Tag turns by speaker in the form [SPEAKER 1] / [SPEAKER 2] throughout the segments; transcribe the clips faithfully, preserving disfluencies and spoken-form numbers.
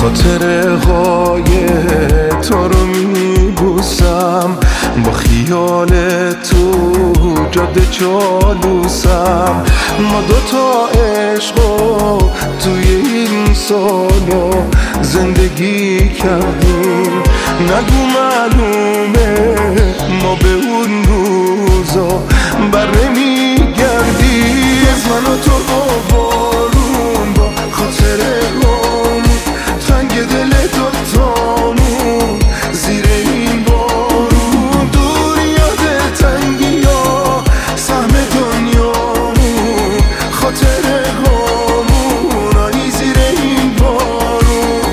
[SPEAKER 1] خاطره های تو رو میبوسم، با خیال تو جاده چالوسم. ما دوتا عشقو توی این سالو زندگی کردیم، نگو معلومه ما به اون روزا بر نمیگردیم. از من و تو با بارون، با خاطره هامون، تنگ دل دوتامون زیر این بارون، دور یاد تنگی ها سهم دنیامون، خاطره هامون آی زیر این بارون.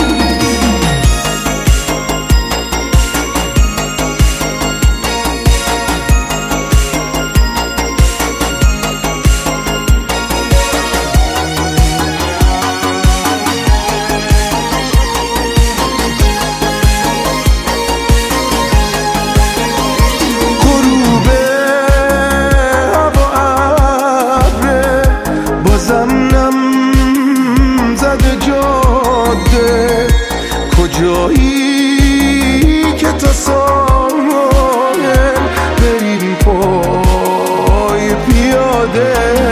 [SPEAKER 1] کجایی که تا ساحل بریم پای پیاده؟